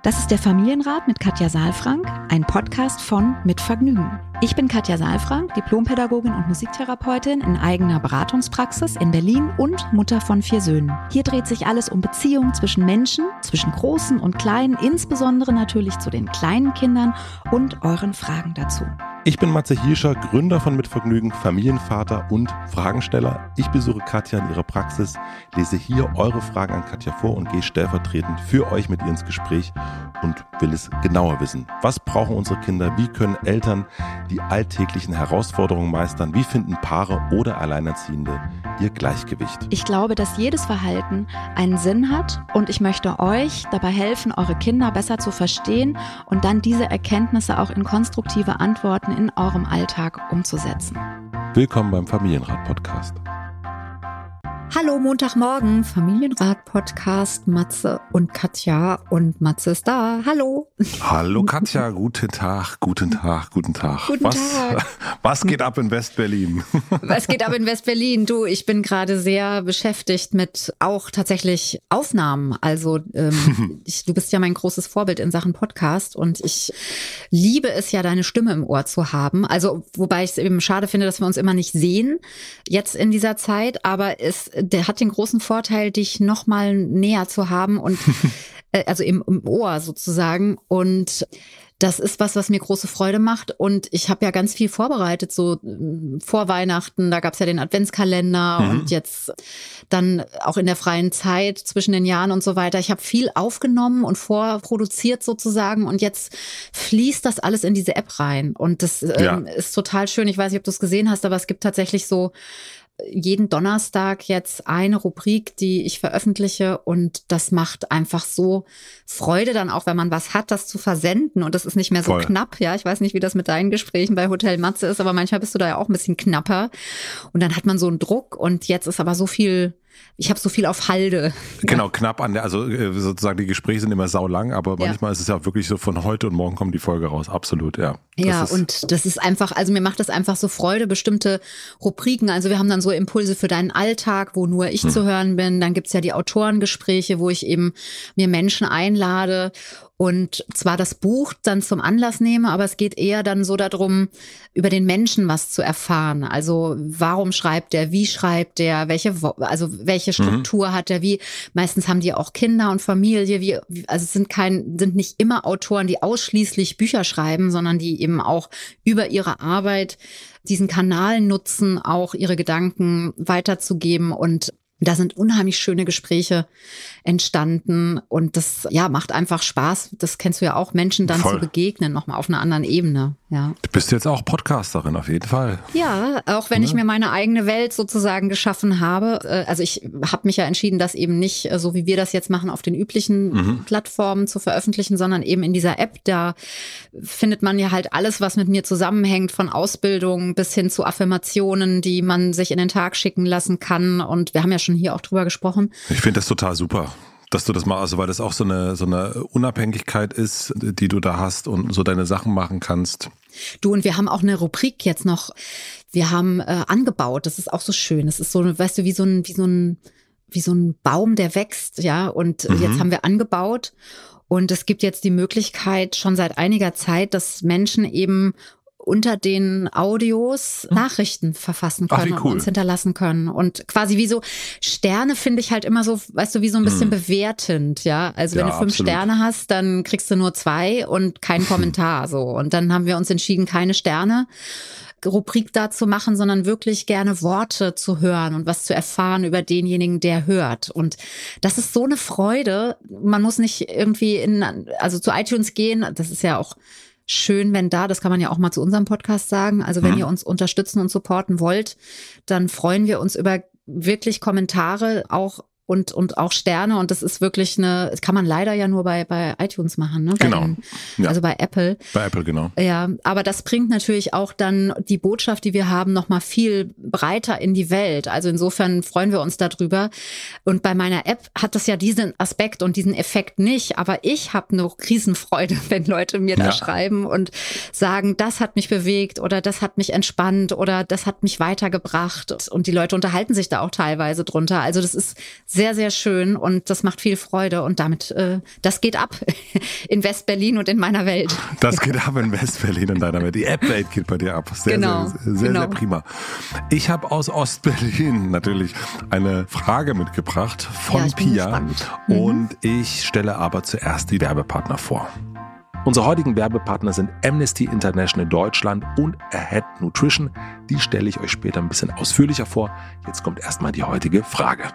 Das ist der Familienrat mit Katja Saalfrank, ein Podcast von Mit Vergnügen. Ich bin Katja Saalfrank, Diplompädagogin und Musiktherapeutin in eigener Beratungspraxis in Berlin und Mutter von 4 Söhnen. Hier dreht sich alles um Beziehungen zwischen Menschen, zwischen Großen und Kleinen, insbesondere natürlich zu den kleinen Kindern und euren Fragen dazu. Ich bin Matze Hirscher, Gründer von Mit Vergnügen, Familienvater und Fragensteller. Ich besuche Katja in ihrer Praxis, lese hier eure Fragen an Katja vor und gehe stellvertretend für euch mit ihr ins Gespräch und will es genauer wissen. Was brauchen unsere Kinder? Wie können Eltern die alltäglichen Herausforderungen meistern? Wie finden Paare oder Alleinerziehende ihr Gleichgewicht? Ich glaube, dass jedes Verhalten einen Sinn hat und ich möchte euch dabei helfen, eure Kinder besser zu verstehen und dann diese Erkenntnisse auch in konstruktive Antworten in eurem Alltag umzusetzen. Willkommen beim Familienrat-Podcast. Hallo Montagmorgen, Familienrat-Podcast, Matze und Katja. Und Matze ist da. Hallo. Hallo Katja, guten Tag, guten Tag, guten Tag. Guten Tag. Was geht ab in West-Berlin? Was geht ab in West-Berlin? Du, ich bin gerade sehr beschäftigt mit auch tatsächlich Aufnahmen. Also du bist ja mein großes Vorbild in Sachen Podcast und ich liebe es ja, deine Stimme im Ohr zu haben. Also wobei ich es eben schade finde, dass wir uns immer nicht sehen jetzt in dieser Zeit, aber der hat den großen Vorteil, dich noch mal näher zu haben und also im Ohr sozusagen. Und das ist was mir große Freude macht. Und ich habe ja ganz viel vorbereitet, so vor Weihnachten. Da gab's ja den Adventskalender und jetzt dann auch in der freien Zeit zwischen den Jahren und so weiter. Ich habe viel aufgenommen und vorproduziert sozusagen. Und jetzt fließt das alles in diese App rein. Und das ist total schön. Ich weiß nicht, ob du es gesehen hast, aber es gibt tatsächlich so jeden Donnerstag jetzt eine Rubrik, die ich veröffentliche und das macht einfach so Freude dann auch, wenn man was hat, das zu versenden und das ist nicht mehr so knapp, ja, ich weiß nicht, wie das mit deinen Gesprächen bei Hotel Matze ist, aber manchmal bist du da ja auch ein bisschen knapper und dann hat man so einen Druck und jetzt ist aber so viel, ich habe so viel auf Halde. Genau, knapp an der, also sozusagen die Gespräche sind immer saulang, aber manchmal ist es ja wirklich so von heute und morgen kommt die Folge raus, absolut, ja. Und das ist einfach, also mir macht das einfach so Freude, bestimmte Rubriken, also wir haben dann so Impulse für deinen Alltag, wo nur ich zu hören bin, dann gibt's ja die Autorengespräche, wo ich eben mir Menschen einlade und zwar das Buch dann zum Anlass nehme, aber es geht eher dann so darum, über den Menschen was zu erfahren. Also warum schreibt der, wie schreibt der, welche Struktur hat der, wie, meistens haben die auch Kinder und Familie, also sind nicht immer Autoren, die ausschließlich Bücher schreiben, sondern die eben auch über ihre Arbeit diesen Kanal nutzen, auch ihre Gedanken weiterzugeben und da sind unheimlich schöne Gespräche entstanden und das macht einfach Spaß. Das kennst du ja auch, Menschen dann zu begegnen, nochmal auf einer anderen Ebene. Ja. Du bist jetzt auch Podcasterin, auf jeden Fall. Ja, auch wenn ich mir meine eigene Welt sozusagen geschaffen habe. Also ich habe mich ja entschieden, das eben nicht, so wie wir das jetzt machen, auf den üblichen Plattformen zu veröffentlichen, sondern eben in dieser App. Da findet man ja halt alles, was mit mir zusammenhängt, von Ausbildung bis hin zu Affirmationen, die man sich in den Tag schicken lassen kann. Und wir haben ja schon hier auch drüber gesprochen. Ich finde das total super, dass du das machst, also weil das auch so eine Unabhängigkeit ist, die du da hast und so deine Sachen machen kannst. Du, und wir haben auch eine Rubrik jetzt noch, wir haben angebaut, das ist auch so schön, das ist so, weißt du, wie so ein Baum, der wächst, ja, und jetzt haben wir angebaut und es gibt jetzt die Möglichkeit schon seit einiger Zeit, dass Menschen eben unter den Audios Nachrichten verfassen können und uns hinterlassen können. Und quasi wie so Sterne finde ich halt immer so, weißt du, wie so ein bisschen bewertend, ja. Also wenn du 5 Sterne hast, dann kriegst du nur 2 und keinen Kommentar, so. Und dann haben wir uns entschieden, keine Sterne Rubrik da zu machen, sondern wirklich gerne Worte zu hören und was zu erfahren über denjenigen, der hört. Und das ist so eine Freude. Man muss nicht irgendwie zu iTunes gehen. Das ist ja auch schön, wenn das kann man ja auch mal zu unserem Podcast sagen. Also wenn ihr uns unterstützen und supporten wollt, dann freuen wir uns über wirklich Kommentare auch und auch Sterne und das ist wirklich das kann man leider ja nur bei iTunes machen, ne? Also bei Apple. Bei Apple, genau. Ja, aber das bringt natürlich auch dann die Botschaft, die wir haben, noch mal viel breiter in die Welt. Also insofern freuen wir uns darüber. Und bei meiner App hat das ja diesen Aspekt und diesen Effekt nicht, aber ich habe eine Riesenfreude, wenn Leute mir da schreiben und sagen, das hat mich bewegt oder das hat mich entspannt oder das hat mich weitergebracht und die Leute unterhalten sich da auch teilweise drunter. Also das ist sehr, sehr schön und das macht viel Freude und damit, das geht ab in West-Berlin und in meiner Welt. Das geht ab in West-Berlin und deiner Welt. Die App-Welt geht bei dir ab. Sehr, genau, sehr prima. Ich habe aus Ost-Berlin natürlich eine Frage mitgebracht von Pia und ich stelle aber zuerst die Werbepartner vor. Unsere heutigen Werbepartner sind Amnesty International Deutschland und Ahead Nutrition. Die stelle ich euch später ein bisschen ausführlicher vor. Jetzt kommt erstmal die heutige Frage.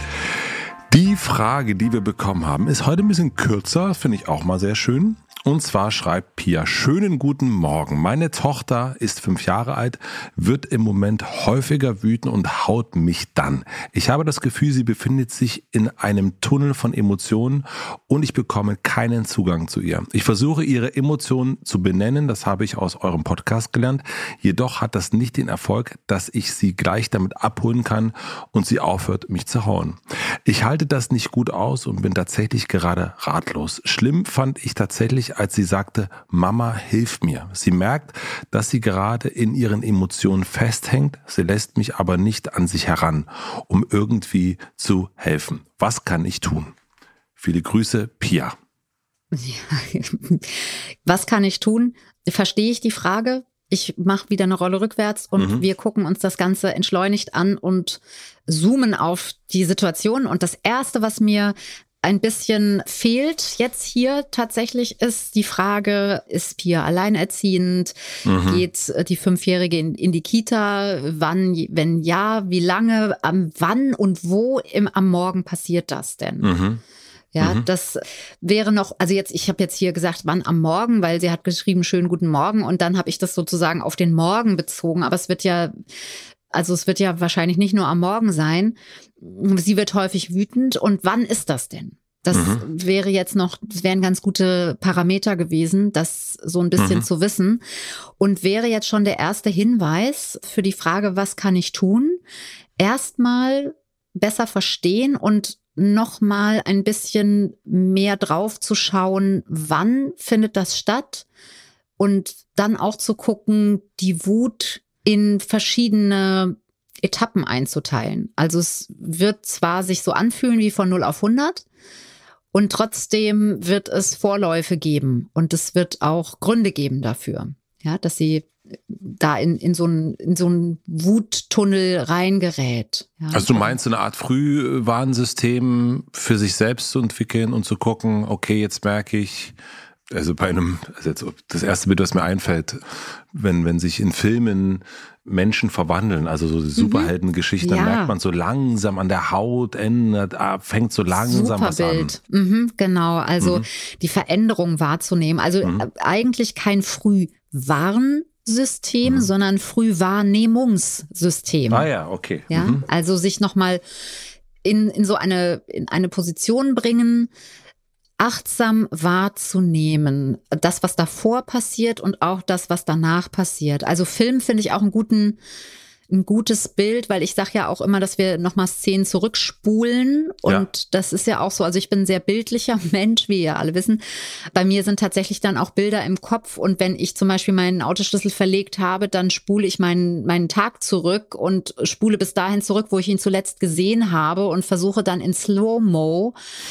Die Frage, die wir bekommen haben, ist heute ein bisschen kürzer, finde ich auch mal sehr schön. Und zwar schreibt Pia: Schönen guten Morgen. Meine Tochter ist 5 Jahre alt, wird im Moment häufiger wütend und haut mich dann. Ich habe das Gefühl, sie befindet sich in einem Tunnel von Emotionen und ich bekomme keinen Zugang zu ihr. Ich versuche, ihre Emotionen zu benennen, das habe ich aus eurem Podcast gelernt. Jedoch hat das nicht den Erfolg, dass ich sie gleich damit abholen kann und sie aufhört, mich zu hauen. Ich halte das nicht gut aus und bin tatsächlich gerade ratlos. Schlimm fand ich tatsächlich, als sie sagte, Mama, hilf mir. Sie merkt, dass sie gerade in ihren Emotionen festhängt. Sie lässt mich aber nicht an sich heran, um irgendwie zu helfen. Was kann ich tun? Viele Grüße, Pia. Ja. Was kann ich tun? Verstehe ich die Frage? Ich mache wieder eine Rolle rückwärts und wir gucken uns das Ganze entschleunigt an und zoomen auf die Situation. Und das Erste, was mir ein bisschen fehlt jetzt hier tatsächlich, ist die Frage, ist Pia alleinerziehend? Geht die 5-Jährige in die Kita? Wann, wenn ja, wie lange? Wann und wo am Morgen passiert das denn? Ja, das wäre noch, also jetzt, ich habe jetzt hier gesagt, wann am Morgen, weil sie hat geschrieben, schönen guten Morgen und dann habe ich das sozusagen auf den Morgen bezogen, aber es wird ja wahrscheinlich nicht nur am Morgen sein. Sie wird häufig wütend und wann ist das denn? Das wären ganz gute Parameter gewesen, das so ein bisschen zu wissen und wäre jetzt schon der erste Hinweis für die Frage, was kann ich tun? Erstmal besser verstehen und nochmal ein bisschen mehr drauf zu schauen, wann findet das statt und dann auch zu gucken, die Wut in verschiedene Etappen einzuteilen. Also es wird zwar sich so anfühlen wie von 0 auf 100 und trotzdem wird es Vorläufe geben und es wird auch Gründe geben dafür, ja, dass sie da in so einen Wuttunnel reingerät. Ja. Also du meinst, eine Art Frühwarnsystem für sich selbst zu entwickeln und zu gucken, okay, jetzt merke ich, also jetzt das erste Bild, was mir einfällt, wenn sich in Filmen Menschen verwandeln, also so Superheldengeschichten, dann merkt man so langsam an der Haut, fängt so langsam was an. Genau, also die Veränderung wahrzunehmen. Also eigentlich kein Frühwarnsystem, sondern Frühwahrnehmungssystem. Ah ja, okay. Ja, also sich nochmal in eine Position bringen, achtsam wahrzunehmen, das, was davor passiert und auch das, was danach passiert. Also Film finde ich auch ein gutes Bild, weil ich sage ja auch immer, dass wir nochmal Szenen zurückspulen und das ist ja auch so, also ich bin ein sehr bildlicher Mensch, wie ihr alle wissen. Bei mir sind tatsächlich dann auch Bilder im Kopf und wenn ich zum Beispiel meinen Autoschlüssel verlegt habe, dann spule ich meinen Tag zurück und spule bis dahin zurück, wo ich ihn zuletzt gesehen habe und versuche dann in Slow-Mo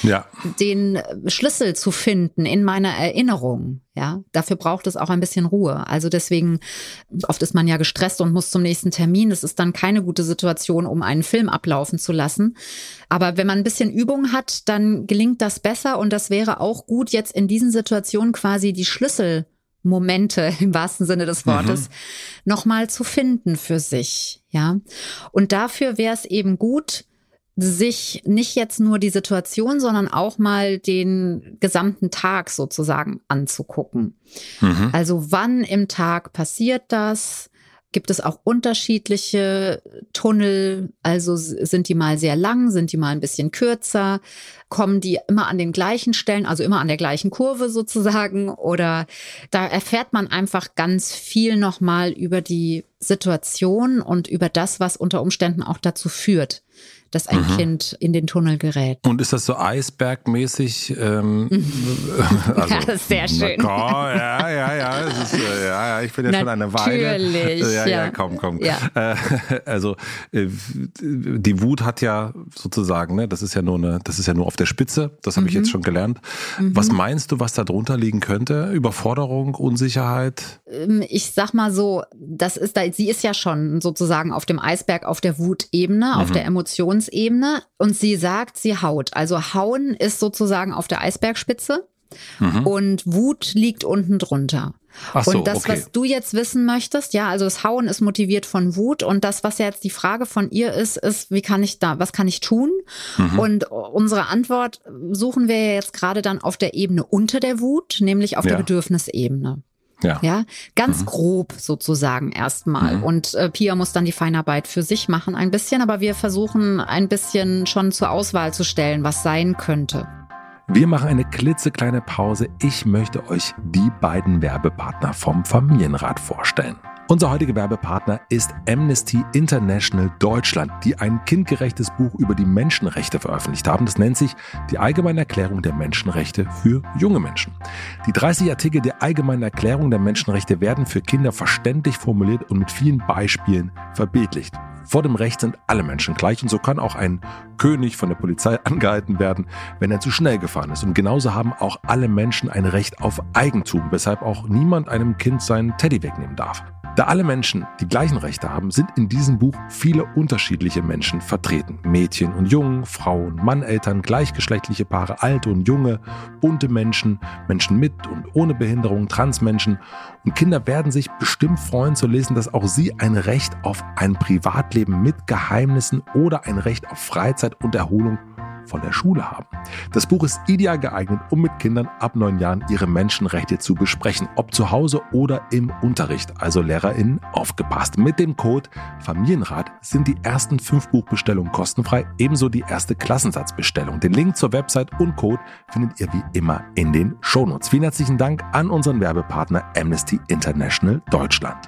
den Schlüssel zu finden in meiner Erinnerung. Ja, dafür braucht es auch ein bisschen Ruhe. Also deswegen, oft ist man ja gestresst und muss zum nächsten Termin. Das ist dann keine gute Situation, um einen Film ablaufen zu lassen. Aber wenn man ein bisschen Übung hat, dann gelingt das besser. Und das wäre auch gut, jetzt in diesen Situationen quasi die Schlüsselmomente im wahrsten Sinne des Wortes nochmal zu finden für sich. Ja, und dafür wäre es eben gut, sich nicht jetzt nur die Situation, sondern auch mal den gesamten Tag sozusagen anzugucken. Also wann im Tag passiert das? Gibt es auch unterschiedliche Tunnel? Also sind die mal sehr lang, sind die mal ein bisschen kürzer? Kommen die immer an den gleichen Stellen, also immer an der gleichen Kurve sozusagen? Oder da erfährt man einfach ganz viel nochmal über die Situation und über das, was unter Umständen auch dazu führt, dass ein Kind in den Tunnel gerät. Und ist das so Eisbergmäßig? Also, ja, das ist sehr schön. Ja. Es ist, ich bin ja schon eine Weile. Natürlich. Ja, komm. Ja. Also die Wut hat ja sozusagen, ne, das ist ja nur auf der Spitze. Das habe ich jetzt schon gelernt. Was meinst du, was da drunter liegen könnte? Überforderung, Unsicherheit? Ich sag mal so, sie ist ja schon sozusagen auf dem Eisberg, auf der Wutebene, auf der Emotionsebene. Und sie sagt, sie haut. Also hauen ist sozusagen auf der Eisbergspitze und Wut liegt unten drunter. Ach so, und das, was du jetzt wissen möchtest, ja, also das Hauen ist motiviert von Wut und das, was ja jetzt die Frage von ihr ist, was kann ich tun? Und unsere Antwort suchen wir ja jetzt gerade dann auf der Ebene unter der Wut, nämlich auf der Bedürfnisebene. Ja, ganz grob sozusagen erstmal. Und Pia muss dann die Feinarbeit für sich machen ein bisschen, aber wir versuchen ein bisschen schon zur Auswahl zu stellen, was sein könnte. Wir machen eine klitzekleine Pause. Ich möchte euch die beiden Werbepartner vom Familienrat vorstellen. Unser heutiger Werbepartner ist Amnesty International Deutschland, die ein kindgerechtes Buch über die Menschenrechte veröffentlicht haben. Das nennt sich die Allgemeine Erklärung der Menschenrechte für junge Menschen. Die 30 Artikel der Allgemeinen Erklärung der Menschenrechte werden für Kinder verständlich formuliert und mit vielen Beispielen verbildlicht. Vor dem Recht sind alle Menschen gleich und so kann auch ein König von der Polizei angehalten werden, wenn er zu schnell gefahren ist. Und genauso haben auch alle Menschen ein Recht auf Eigentum, weshalb auch niemand einem Kind seinen Teddy wegnehmen darf. Da alle Menschen die gleichen Rechte haben, sind in diesem Buch viele unterschiedliche Menschen vertreten. Mädchen und Jungen, Frauen, Mann, Eltern, gleichgeschlechtliche Paare, alte und junge, bunte Menschen, Menschen mit und ohne Behinderung, Transmenschen. Und Kinder werden sich bestimmt freuen zu lesen, dass auch sie ein Recht auf ein Privatleben mit Geheimnissen oder ein Recht auf Freizeit und Erholung von der Schule haben. Das Buch ist ideal geeignet, um mit Kindern ab 9 Jahren ihre Menschenrechte zu besprechen, ob zu Hause oder im Unterricht. Also LehrerInnen, aufgepasst. Mit dem Code Familienrat sind die ersten 5 Buchbestellungen kostenfrei, ebenso die erste Klassensatzbestellung. Den Link zur Website und Code findet ihr wie immer in den Shownotes. Vielen herzlichen Dank an unseren Werbepartner Amnesty International Deutschland.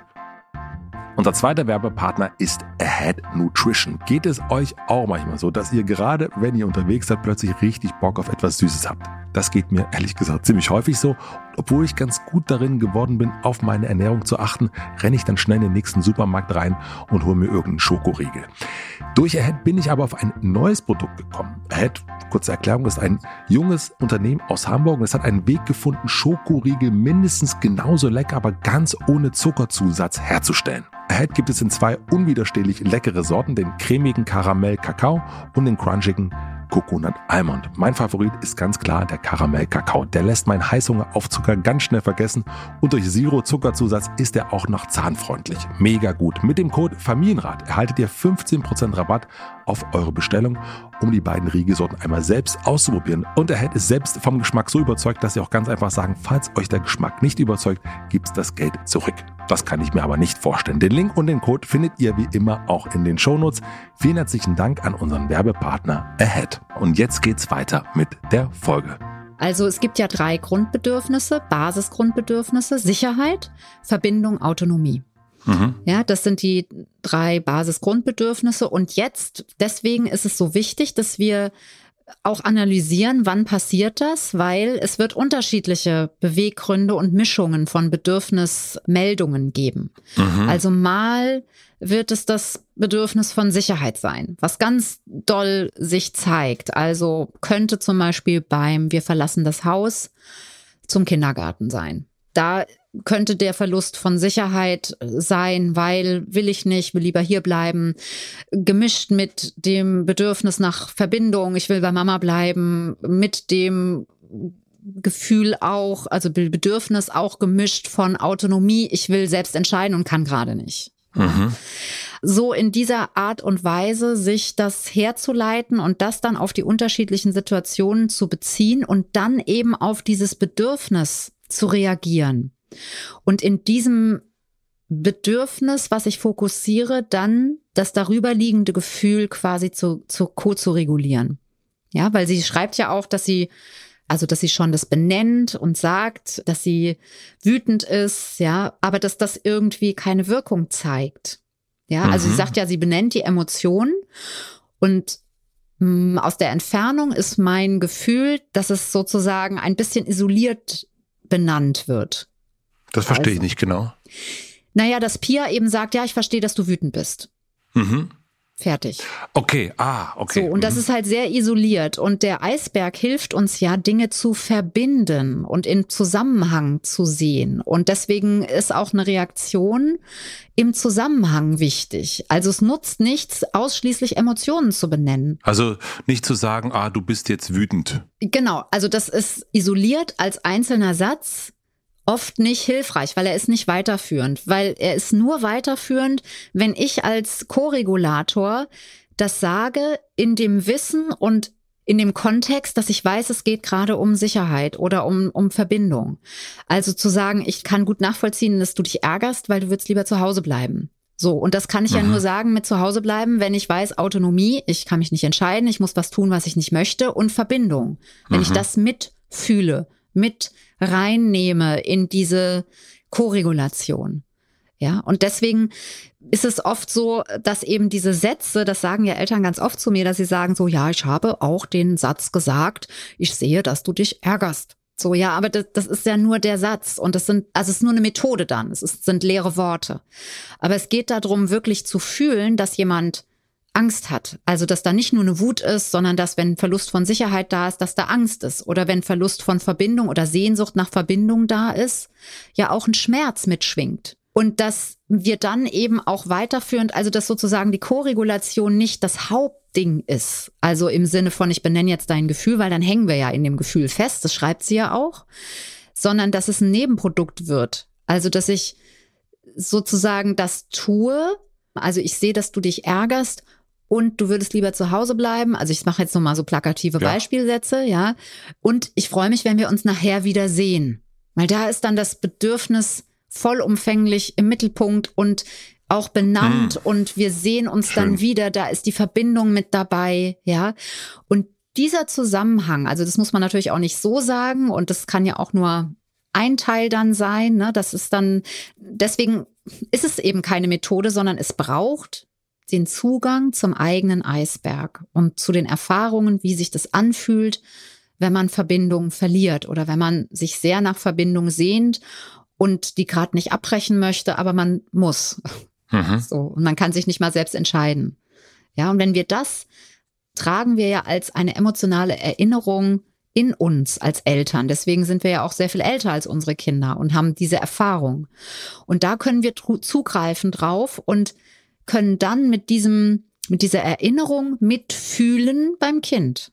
Unser zweiter Werbepartner ist Ahead Nutrition. Geht es euch auch manchmal so, dass ihr gerade, wenn ihr unterwegs seid, plötzlich richtig Bock auf etwas Süßes habt? Das geht mir ehrlich gesagt ziemlich häufig so. Obwohl ich ganz gut darin geworden bin, auf meine Ernährung zu achten, renne ich dann schnell in den nächsten Supermarkt rein und hole mir irgendeinen Schokoriegel. Durch Ahead bin ich aber auf ein neues Produkt gekommen. Ahead, kurze Erklärung, ist ein junges Unternehmen aus Hamburg und es hat einen Weg gefunden, Schokoriegel mindestens genauso lecker, aber ganz ohne Zuckerzusatz herzustellen. Ahead gibt es in 2 unwiderstehlich leckere Sorten, den cremigen Karamell-Kakao und den crunchigen Coconut Almond. Mein Favorit ist ganz klar der Karamell-Kakao. Der lässt meinen Heißhunger auf Zucker ganz schnell vergessen und durch Zero-Zuckerzusatz ist er auch noch zahnfreundlich. Mega gut. Mit dem Code Familienrat erhaltet ihr 15% Rabatt auf eure Bestellung, um die beiden Riegelsorten einmal selbst auszuprobieren. Und Ahead ist selbst vom Geschmack so überzeugt, dass sie auch ganz einfach sagen, falls euch der Geschmack nicht überzeugt, gibt's das Geld zurück. Das kann ich mir aber nicht vorstellen. Den Link und den Code findet ihr wie immer auch in den Shownotes. Vielen herzlichen Dank an unseren Werbepartner Ahead. Und jetzt geht's weiter mit der Folge. Also es gibt ja 3 Grundbedürfnisse, Basisgrundbedürfnisse: Sicherheit, Verbindung, Autonomie. Ja, das sind die 3 Basisgrundbedürfnisse. Und jetzt, deswegen ist es so wichtig, dass wir auch analysieren, wann passiert das, weil es wird unterschiedliche Beweggründe und Mischungen von Bedürfnismeldungen geben. Also mal wird es das Bedürfnis von Sicherheit sein, was ganz doll sich zeigt. Also könnte zum Beispiel beim Wir verlassen das Haus zum Kindergarten sein. Da könnte der Verlust von Sicherheit sein, weil will ich nicht, will lieber hier bleiben, gemischt mit dem Bedürfnis nach Verbindung, ich will bei Mama bleiben, mit dem Gefühl auch, also Bedürfnis auch gemischt von Autonomie, ich will selbst entscheiden und kann gerade nicht. So in dieser Art und Weise sich das herzuleiten und das dann auf die unterschiedlichen Situationen zu beziehen und dann eben auf dieses Bedürfnis zu reagieren. Und in diesem Bedürfnis, was ich fokussiere, dann das darüberliegende Gefühl quasi zu regulieren. Ja, weil sie schreibt ja auch, dass sie schon das benennt und sagt, dass sie wütend ist, ja, aber dass das irgendwie keine Wirkung zeigt. Ja, also sie sagt ja, sie benennt die Emotionen und aus der Entfernung ist mein Gefühl, dass es sozusagen ein bisschen isoliert benannt wird. Das verstehe ich nicht genau. Naja, dass Pia eben sagt, ja, ich verstehe, dass du wütend bist. Fertig. Okay, okay. So, und das ist halt sehr isoliert. Und der Eisberg hilft uns ja, Dinge zu verbinden und in Zusammenhang zu sehen. Und deswegen ist auch eine Reaktion im Zusammenhang wichtig. Also es nutzt nichts, ausschließlich Emotionen zu benennen. Also nicht zu sagen, du bist jetzt wütend. Genau, also das ist isoliert als einzelner Satz oft nicht hilfreich, weil er ist nicht weiterführend. Weil er ist nur weiterführend, wenn ich als Co-Regulator das sage in dem Wissen und in dem Kontext, dass ich weiß, es geht gerade um Sicherheit oder um Verbindung. Also zu sagen, ich kann gut nachvollziehen, dass du dich ärgerst, weil du würdest lieber zu Hause bleiben. So, und das kann ich ja nur sagen mit zu Hause bleiben, wenn ich weiß, Autonomie, ich kann mich nicht entscheiden, ich muss was tun, was ich nicht möchte, und Verbindung. Wenn ich das mitfühle, mit reinnehme in diese Koregulation. Ja, und deswegen ist es oft so, dass eben diese Sätze, das sagen ja Eltern ganz oft zu mir, dass sie sagen so, ja, ich habe auch den Satz gesagt, ich sehe, dass du dich ärgerst. So, ja, aber das ist ja nur der Satz und es ist nur eine Methode dann, sind leere Worte. Aber es geht darum, wirklich zu fühlen, dass jemand Angst hat. Also, dass da nicht nur eine Wut ist, sondern dass, wenn Verlust von Sicherheit da ist, dass da Angst ist. Oder wenn Verlust von Verbindung oder Sehnsucht nach Verbindung da ist, ja auch ein Schmerz mitschwingt. Und dass wir dann eben auch weiterführend, also dass sozusagen die Koregulation nicht das Hauptding ist. Also im Sinne von, ich benenne jetzt dein Gefühl, weil dann hängen wir ja in dem Gefühl fest, das schreibt sie ja auch, sondern dass es ein Nebenprodukt wird. Also, dass ich sozusagen das tue, also ich sehe, dass du dich ärgerst, und du würdest lieber zu Hause bleiben. Also ich mache jetzt nochmal so plakative Beispielsätze, ja. Und ich freue mich, wenn wir uns nachher wieder sehen. Weil da ist dann das Bedürfnis vollumfänglich im Mittelpunkt und auch benannt und wir sehen uns dann wieder. Da ist die Verbindung mit dabei, ja. Und dieser Zusammenhang, also das muss man natürlich auch nicht so sagen und das kann ja auch nur ein Teil dann sein, ne. Das ist dann, deswegen ist es eben keine Methode, sondern es braucht den Zugang zum eigenen Eisberg und zu den Erfahrungen, wie sich das anfühlt, wenn man Verbindung verliert oder wenn man sich sehr nach Verbindung sehnt und die gerade nicht abbrechen möchte, aber man muss. So, und man kann sich nicht mal selbst entscheiden. Ja, und wenn wir das tragen wir ja als eine emotionale Erinnerung in uns als Eltern. Deswegen sind wir ja auch sehr viel älter als unsere Kinder und haben diese Erfahrung. Und da können wir zugreifen drauf und können dann mit dieser Erinnerung mitfühlen beim Kind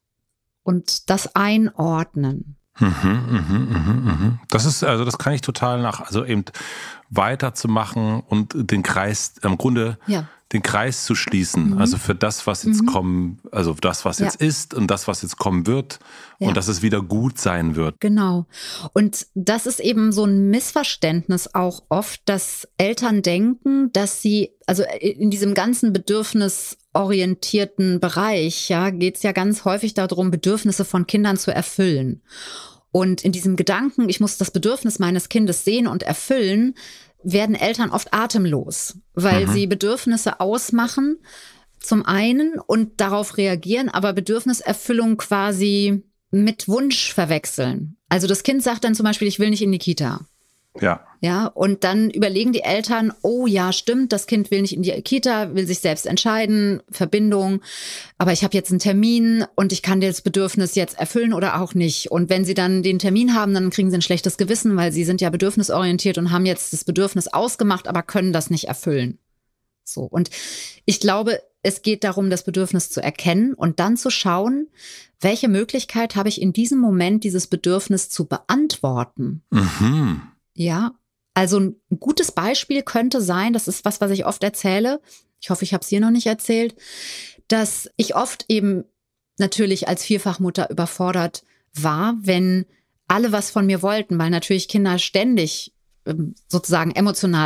und das einordnen. Das ist, also das kann ich total also eben weiterzumachen und den Kreis, im Grunde den Kreis zu schließen. Also für das, was jetzt kommen, also das, was jetzt ist und das, was jetzt kommen wird und dass es wieder gut sein wird. Genau. Und das ist eben so ein Missverständnis auch oft, dass Eltern denken, dass sie, also in diesem ganzen bedürfnisorientierten Bereich, ja, geht es ja ganz häufig darum, Bedürfnisse von Kindern zu erfüllen. Und in diesem Gedanken, ich muss das Bedürfnis meines Kindes sehen und erfüllen, werden Eltern oft atemlos, weil sie Bedürfnisse ausmachen, zum einen und darauf reagieren, aber Bedürfniserfüllung quasi mit Wunsch verwechseln. Also das Kind sagt dann zum Beispiel, ich will nicht in die Kita. Ja, und dann überlegen die Eltern, oh ja, stimmt, das Kind will nicht in die Kita, will sich selbst entscheiden, Verbindung, aber ich habe jetzt einen Termin und ich kann das Bedürfnis jetzt erfüllen oder auch nicht. Und wenn sie dann den Termin haben, dann kriegen sie ein schlechtes Gewissen, weil sie sind ja bedürfnisorientiert und haben jetzt das Bedürfnis ausgemacht, aber können das nicht erfüllen. So, und ich glaube, es geht darum, das Bedürfnis zu erkennen und dann zu schauen, welche Möglichkeit habe ich in diesem Moment, dieses Bedürfnis zu beantworten. Ja, also ein gutes Beispiel könnte sein, das ist was ich oft erzähle, ich hoffe, ich habe es hier noch nicht erzählt, dass ich oft eben natürlich als Vierfachmutter überfordert war, wenn alle was von mir wollten, weil natürlich Kinder ständig sozusagen emotional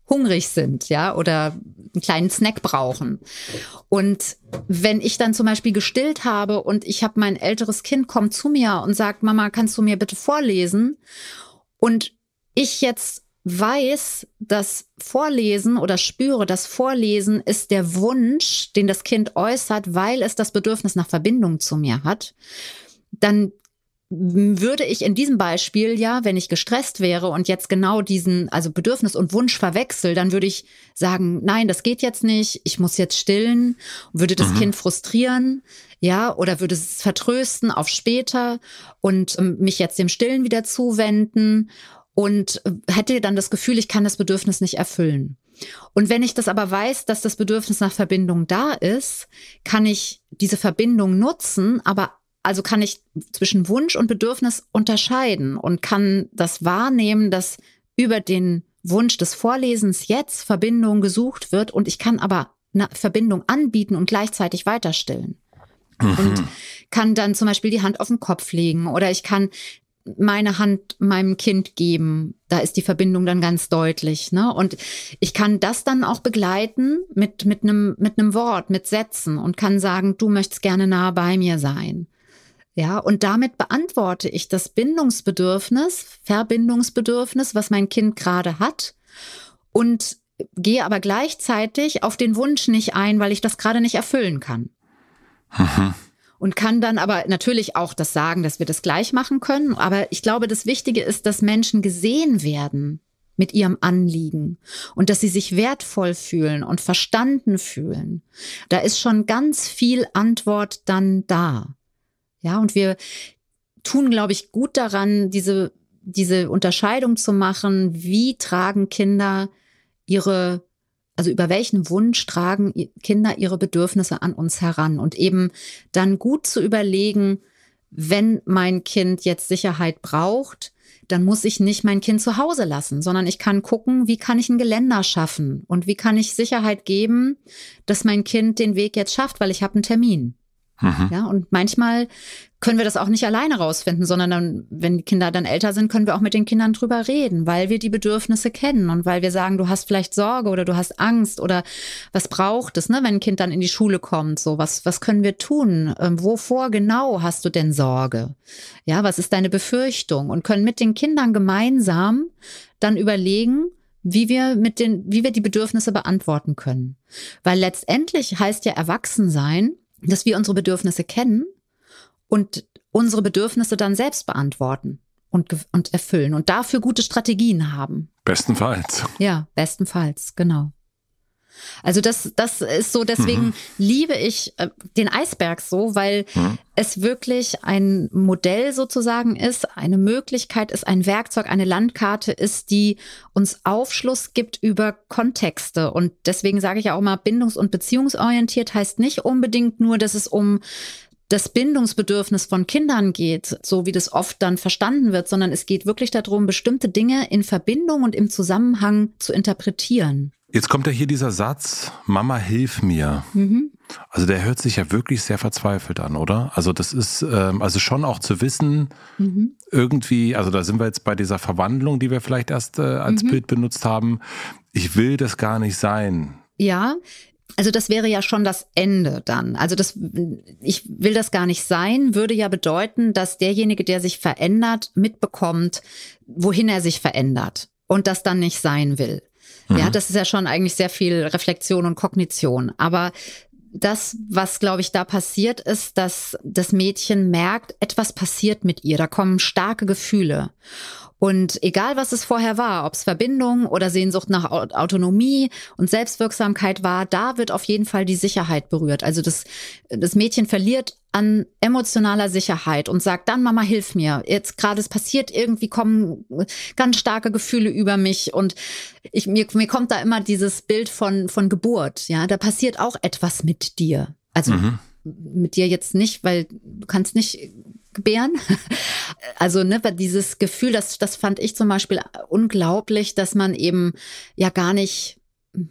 hungrig sind, ja, oder einen kleinen Snack brauchen. Und wenn ich dann zum Beispiel gestillt habe und ich habe mein älteres Kind kommt zu mir und sagt, Mama, kannst du mir bitte vorlesen? Und ich jetzt weiß, dass Vorlesen oder spüre, dass Vorlesen ist der Wunsch, den das Kind äußert, weil es das Bedürfnis nach Verbindung zu mir hat, dann würde ich in diesem Beispiel ja, wenn ich gestresst wäre und jetzt genau diesen, also Bedürfnis und Wunsch verwechsel, dann würde ich sagen, nein, das geht jetzt nicht, ich muss jetzt stillen, würde das Kind frustrieren, ja, oder würde es vertrösten auf später und mich jetzt dem Stillen wieder zuwenden und hätte dann das Gefühl, ich kann das Bedürfnis nicht erfüllen. Und wenn ich das aber weiß, dass das Bedürfnis nach Verbindung da ist, kann ich diese Verbindung nutzen, aber also kann ich zwischen Wunsch und Bedürfnis unterscheiden und kann das wahrnehmen, dass über den Wunsch des Vorlesens jetzt Verbindung gesucht wird und ich kann aber eine Verbindung anbieten und gleichzeitig weiter stillen. Und kann dann zum Beispiel die Hand auf den Kopf legen oder ich kann meine Hand meinem Kind geben. Da ist die Verbindung dann ganz deutlich, ne? Und ich kann das dann auch begleiten mit einem Wort, mit Sätzen und kann sagen, du möchtest gerne nah bei mir sein. Ja, und damit beantworte ich das Verbindungsbedürfnis, was mein Kind gerade hat und gehe aber gleichzeitig auf den Wunsch nicht ein, weil ich das gerade nicht erfüllen kann. Und kann dann aber natürlich auch das sagen, dass wir das gleich machen können. Aber ich glaube, das Wichtige ist, dass Menschen gesehen werden mit ihrem Anliegen und dass sie sich wertvoll fühlen und verstanden fühlen. Da ist schon ganz viel Antwort dann da. Ja, und wir tun, glaube ich, gut daran, diese Unterscheidung zu machen, wie tragen Kinder also über welchen Wunsch tragen Kinder ihre Bedürfnisse an uns heran und eben dann gut zu überlegen, wenn mein Kind jetzt Sicherheit braucht, dann muss ich nicht mein Kind zu Hause lassen, sondern ich kann gucken, wie kann ich ein Geländer schaffen und wie kann ich Sicherheit geben, dass mein Kind den Weg jetzt schafft, weil ich habe einen Termin. Ja, und manchmal können wir das auch nicht alleine rausfinden, sondern dann, wenn die Kinder dann älter sind, können wir auch mit den Kindern drüber reden, weil wir die Bedürfnisse kennen und weil wir sagen, du hast vielleicht Sorge oder du hast Angst oder was braucht es, ne, wenn ein Kind dann in die Schule kommt, so was können wir tun? Wovor genau hast du denn Sorge? Ja, was ist deine Befürchtung? Und können mit den Kindern gemeinsam dann überlegen, wie wir die Bedürfnisse beantworten können. Weil letztendlich heißt ja Erwachsensein, dass wir unsere Bedürfnisse kennen und unsere Bedürfnisse dann selbst beantworten und erfüllen und dafür gute Strategien haben. Bestenfalls. Ja, bestenfalls, genau. Also das ist so, deswegen liebe ich den Eisberg so, weil es wirklich ein Modell sozusagen ist, eine Möglichkeit ist, ein Werkzeug, eine Landkarte ist, die uns Aufschluss gibt über Kontexte. Und deswegen sage ich ja auch mal, bindungs- und beziehungsorientiert heißt nicht unbedingt nur, dass es um das Bindungsbedürfnis von Kindern geht, so wie das oft dann verstanden wird, sondern es geht wirklich darum, bestimmte Dinge in Verbindung und im Zusammenhang zu interpretieren. Jetzt kommt ja hier dieser Satz, Mama, hilf mir. Also der hört sich ja wirklich sehr verzweifelt an, oder? Also das ist, also schon auch zu wissen, irgendwie, also da sind wir jetzt bei dieser Verwandlung, die wir vielleicht erst als Bild benutzt haben. Ich will das gar nicht sein. Ja, also das wäre ja schon das Ende dann. Also ich will das gar nicht sein, würde ja bedeuten, dass derjenige, der sich verändert, mitbekommt, wohin er sich verändert und das dann nicht sein will. Ja, das ist ja schon eigentlich sehr viel Reflexion und Kognition. Aber das, was, glaube ich, da passiert ist, dass das Mädchen merkt, etwas passiert mit ihr. Da kommen starke Gefühle. Und egal, was es vorher war, ob es Verbindung oder Sehnsucht nach Autonomie und Selbstwirksamkeit war, da wird auf jeden Fall die Sicherheit berührt. Also das Mädchen verliert an emotionaler Sicherheit und sagt dann, Mama, hilf mir. Jetzt gerade, es passiert irgendwie, kommen ganz starke Gefühle über mich und mir kommt da immer dieses Bild von Geburt. Ja, da passiert auch etwas mit dir. Also mit dir jetzt nicht, weil du kannst nicht gebären. Also dieses Gefühl, das fand ich zum Beispiel unglaublich, dass man eben ja gar nicht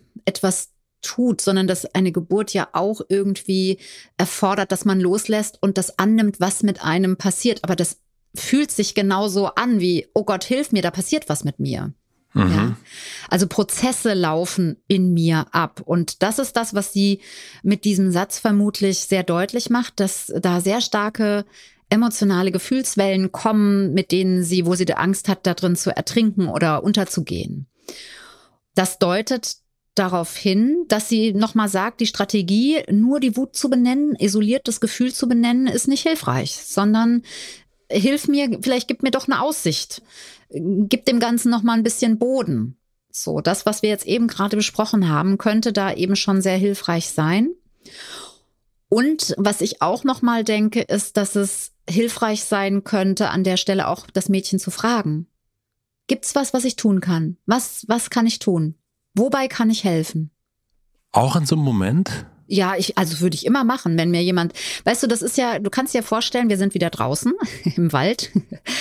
etwas tut, sondern dass eine Geburt ja auch irgendwie erfordert, dass man loslässt und das annimmt, was mit einem passiert. Aber das fühlt sich genauso an wie, oh Gott, hilf mir, da passiert was mit mir. Ja? Also Prozesse laufen in mir ab. Und das ist das, was sie mit diesem Satz vermutlich sehr deutlich macht, dass da sehr starke emotionale Gefühlswellen kommen, mit denen sie, wo sie die Angst hat, da drin zu ertrinken oder unterzugehen. Das deutet darauf hin, dass sie nochmal sagt, die Strategie, nur die Wut zu benennen, isoliert das Gefühl zu benennen, ist nicht hilfreich, sondern hilf mir, vielleicht gib mir doch eine Aussicht. Gib dem Ganzen nochmal ein bisschen Boden. So, das, was wir jetzt eben gerade besprochen haben, könnte da eben schon sehr hilfreich sein. Und was ich auch nochmal denke, ist, dass es hilfreich sein könnte, an der Stelle auch das Mädchen zu fragen. Gibt's was ich tun kann? Was kann ich tun? Wobei kann ich helfen? Auch in so einem Moment? Ja, also würde ich immer machen, wenn mir jemand, weißt du, das ist ja, du kannst dir vorstellen, wir sind wieder draußen im Wald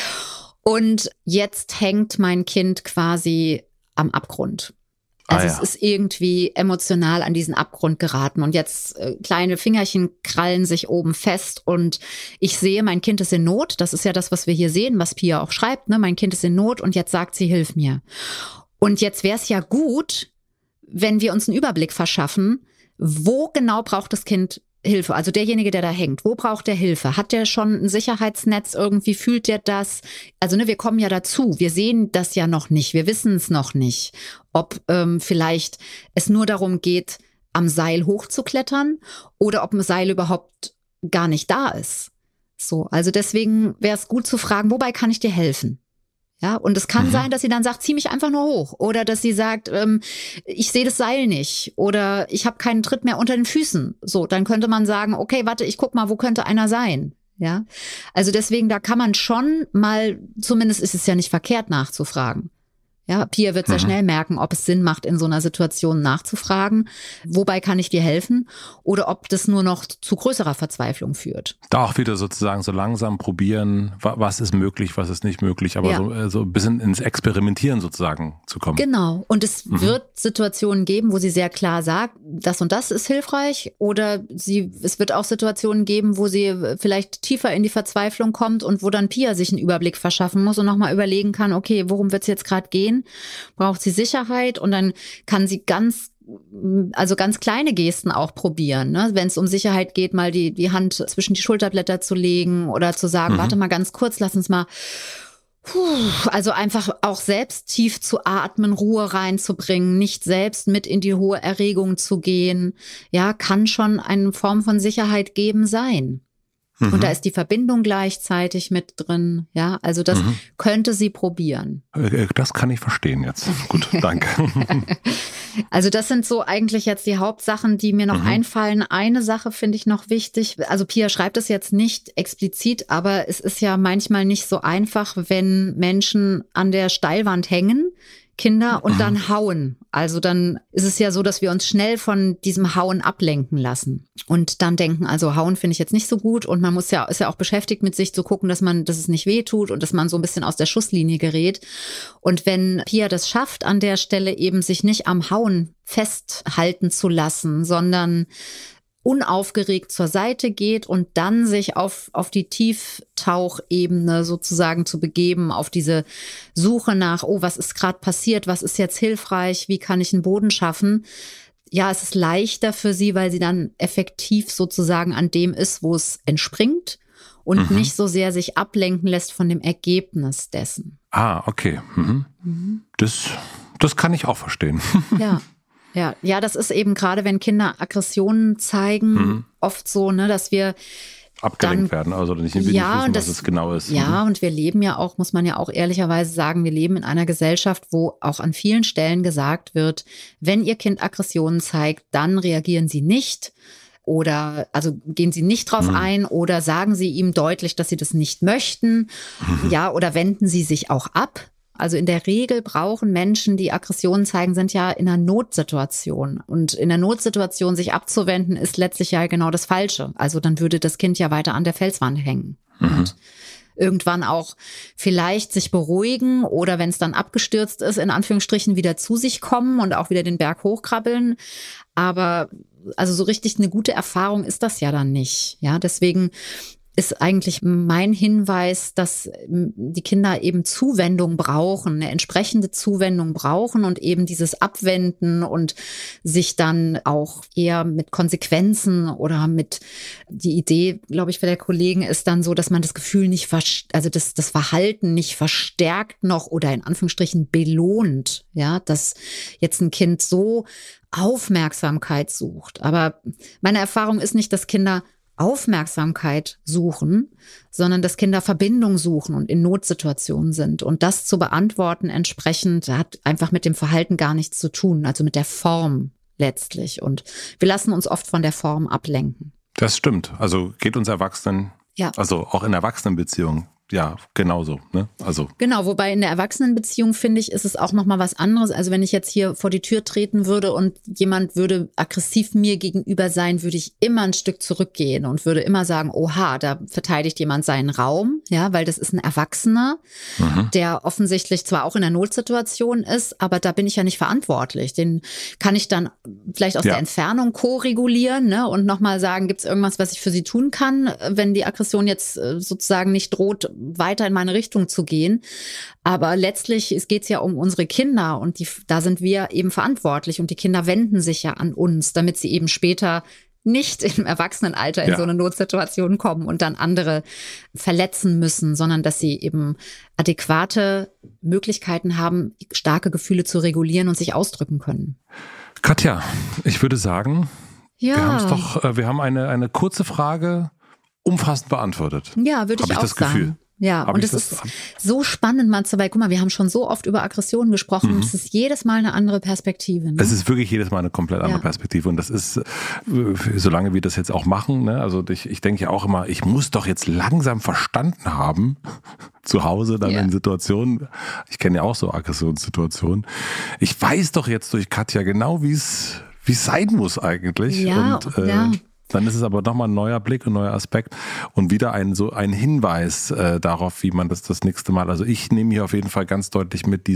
und jetzt hängt mein Kind quasi am Abgrund. Also es ist irgendwie emotional an diesen Abgrund geraten und jetzt kleine Fingerchen krallen sich oben fest und ich sehe, mein Kind ist in Not. Das ist ja das, was wir hier sehen, was Pia auch schreibt, ne? Mein Kind ist in Not und jetzt sagt sie, hilf mir. Und jetzt wäre es ja gut, wenn wir uns einen Überblick verschaffen, wo genau braucht das Kind Hilfe? Also derjenige, der da hängt, wo braucht der Hilfe? Hat der schon ein Sicherheitsnetz irgendwie? Fühlt der das? Also ne, wir kommen ja dazu. Wir sehen das ja noch nicht. Wir wissen es noch nicht, ob vielleicht es nur darum geht, am Seil hochzuklettern oder ob ein Seil überhaupt gar nicht da ist. So, also deswegen wäre es gut zu fragen, wobei kann ich dir helfen? Ja, und es kann sein, dass sie dann sagt, zieh mich einfach nur hoch. Oder dass sie sagt, ich sehe das Seil nicht. Oder ich habe keinen Tritt mehr unter den Füßen. So, dann könnte man sagen, okay, warte, ich guck mal, wo könnte einer sein? Ja, also deswegen, da kann man schon mal, zumindest ist es ja nicht verkehrt nachzufragen. Ja, Pia wird sehr schnell merken, ob es Sinn macht, in so einer Situation nachzufragen, wobei kann ich dir helfen, oder ob das nur noch zu größerer Verzweiflung führt. Da auch wieder sozusagen so langsam probieren, was ist möglich, was ist nicht möglich, aber so ein bisschen ins Experimentieren sozusagen zu kommen. Genau. Und es wird Situationen geben, wo sie sehr klar sagt, das und das ist hilfreich, oder es wird auch Situationen geben, wo sie vielleicht tiefer in die Verzweiflung kommt und wo dann Pia sich einen Überblick verschaffen muss und nochmal überlegen kann, okay, worum wird es jetzt gerade gehen? Braucht sie Sicherheit und dann kann sie ganz kleine Gesten auch probieren, ne? Wenn es um Sicherheit geht, mal die Hand zwischen die Schulterblätter zu legen oder zu sagen, warte mal ganz kurz, lass uns mal, also einfach auch selbst tief zu atmen, Ruhe reinzubringen, nicht selbst mit in die hohe Erregung zu gehen, ja, kann schon eine Form von Sicherheit geben sein. Und da ist die Verbindung gleichzeitig mit drin. Ja, also das könnte sie probieren. Das kann ich verstehen jetzt. Gut, danke. Also das sind so eigentlich jetzt die Hauptsachen, die mir noch einfallen. Eine Sache finde ich noch wichtig. Also Pia schreibt es jetzt nicht explizit, aber es ist ja manchmal nicht so einfach, wenn Menschen an der Steilwand hängen, Kinder, und dann hauen. Also dann ist es ja so, dass wir uns schnell von diesem Hauen ablenken lassen und dann denken, also hauen finde ich jetzt nicht so gut, und man ist ja auch beschäftigt mit sich zu gucken, dass es nicht weh tut und dass man so ein bisschen aus der Schusslinie gerät. Und wenn Pia das schafft, an der Stelle eben sich nicht am Hauen festhalten zu lassen, sondern unaufgeregt zur Seite geht und dann sich auf die Tieftauchebene sozusagen zu begeben, auf diese Suche nach, oh, was ist gerade passiert, was ist jetzt hilfreich, wie kann ich einen Boden schaffen? Ja, es ist leichter für sie, weil sie dann effektiv sozusagen an dem ist, wo es entspringt und nicht so sehr sich ablenken lässt von dem Ergebnis dessen. Ah, okay. Das kann ich auch verstehen. Ja, das ist eben gerade, wenn Kinder Aggressionen zeigen, oft so, ne, dass wir abgelenkt werden, also nicht wissen, was es genau ist. Ja, und wir leben ja auch, muss man ja auch ehrlicherweise sagen, wir leben in einer Gesellschaft, wo auch an vielen Stellen gesagt wird, wenn ihr Kind Aggressionen zeigt, dann reagieren sie nicht oder also gehen sie nicht drauf ein oder sagen sie ihm deutlich, dass sie das nicht möchten, ja, oder wenden sie sich auch ab. Also in der Regel brauchen Menschen, die Aggressionen zeigen, sind ja in einer Notsituation. Und in der Notsituation sich abzuwenden, ist letztlich ja genau das Falsche. Also dann würde das Kind ja weiter an der Felswand hängen. Und irgendwann auch vielleicht sich beruhigen oder wenn es dann abgestürzt ist, in Anführungsstrichen wieder zu sich kommen und auch wieder den Berg hochkrabbeln. Aber also so richtig eine gute Erfahrung ist das ja dann nicht. Ja, deswegen ist eigentlich mein Hinweis, dass die Kinder eben Zuwendung brauchen, eine entsprechende Zuwendung brauchen und eben dieses Abwenden und sich dann auch eher mit Konsequenzen oder mit die Idee, glaube ich, für der Kollegen ist dann so, dass man das Gefühl nicht, also das Verhalten nicht verstärkt noch oder in Anführungsstrichen belohnt, ja, dass jetzt ein Kind so Aufmerksamkeit sucht. Aber meine Erfahrung ist nicht, dass Kinder Aufmerksamkeit suchen, sondern dass Kinder Verbindung suchen und in Notsituationen sind. Und das zu beantworten entsprechend hat einfach mit dem Verhalten gar nichts zu tun, also mit der Form letztlich. Und wir lassen uns oft von der Form ablenken. Das stimmt. Also geht uns Erwachsenen, also auch in Erwachsenenbeziehungen, ja, genauso, ne? Also. Genau, wobei in der Erwachsenenbeziehung, finde ich, ist es auch nochmal was anderes. Also wenn ich jetzt hier vor die Tür treten würde und jemand würde aggressiv mir gegenüber sein, würde ich immer ein Stück zurückgehen und würde immer sagen, oha, da verteidigt jemand seinen Raum, ja, weil das ist ein Erwachsener, der offensichtlich zwar auch in einer Notsituation ist, aber da bin ich ja nicht verantwortlich. Den kann ich dann vielleicht aus der Entfernung ko-regulieren, ne, und nochmal sagen, gibt es irgendwas, was ich für sie tun kann, wenn die Aggression jetzt sozusagen nicht droht, weiter in meine Richtung zu gehen. Aber letztlich geht es ja um unsere Kinder und da sind wir eben verantwortlich und die Kinder wenden sich ja an uns, damit sie eben später nicht im Erwachsenenalter in so eine Notsituation kommen und dann andere verletzen müssen, sondern dass sie eben adäquate Möglichkeiten haben, starke Gefühle zu regulieren und sich ausdrücken können. Katja, ich würde sagen, wir haben eine kurze Frage umfassend beantwortet. Ja, würde ich auch sagen. Ja, und es ist so spannend, guck mal, wir haben schon so oft über Aggressionen gesprochen. Es ist jedes Mal eine andere Perspektive. Ne? Es ist wirklich jedes Mal eine komplett andere Perspektive. Und das ist, solange wir das jetzt auch machen, ne, also ich denke ja auch immer, ich muss doch jetzt langsam verstanden haben, zu Hause dann in Situationen, ich kenne ja auch so Aggressionssituationen, ich weiß doch jetzt durch Katja genau, wie es sein muss eigentlich. Ja, und dann ist es aber nochmal ein neuer Blick, ein neuer Aspekt und wieder ein Hinweis darauf, wie man das nächste Mal, also ich nehme hier auf jeden Fall ganz deutlich mit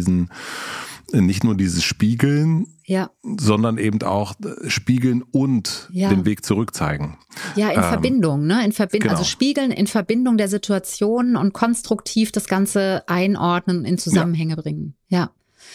nicht nur dieses Spiegeln, sondern eben auch Spiegeln und den Weg zurück zeigen. Ja, in Verbindung, ne? Genau. Also Spiegeln in Verbindung der Situation und konstruktiv das Ganze einordnen, in Zusammenhänge bringen. Ja.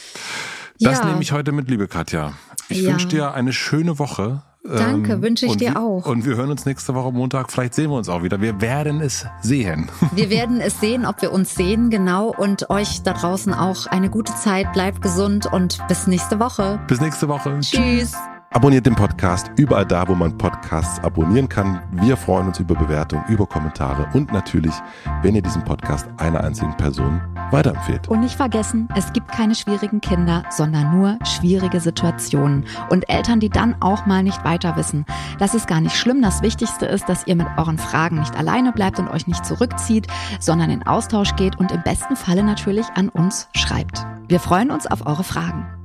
Das nehme ich heute mit, liebe Katja. Ich wünsche dir eine schöne Woche. Danke, wünsche ich dir auch. Und wir hören uns nächste Woche Montag. Vielleicht sehen wir uns auch wieder. Wir werden es sehen. Wir werden es sehen, ob wir uns sehen, genau. Und euch da draußen auch eine gute Zeit. Bleibt gesund und bis nächste Woche. Bis nächste Woche. Tschüss. Abonniert den Podcast überall da, wo man Podcasts abonnieren kann. Wir freuen uns über Bewertungen, über Kommentare und natürlich, wenn ihr diesen Podcast einer einzigen Person weiterempfehlt. Und nicht vergessen, es gibt keine schwierigen Kinder, sondern nur schwierige Situationen. Und Eltern, die dann auch mal nicht weiter wissen. Das ist gar nicht schlimm. Das Wichtigste ist, dass ihr mit euren Fragen nicht alleine bleibt und euch nicht zurückzieht, sondern in Austausch geht und im besten Falle natürlich an uns schreibt. Wir freuen uns auf eure Fragen.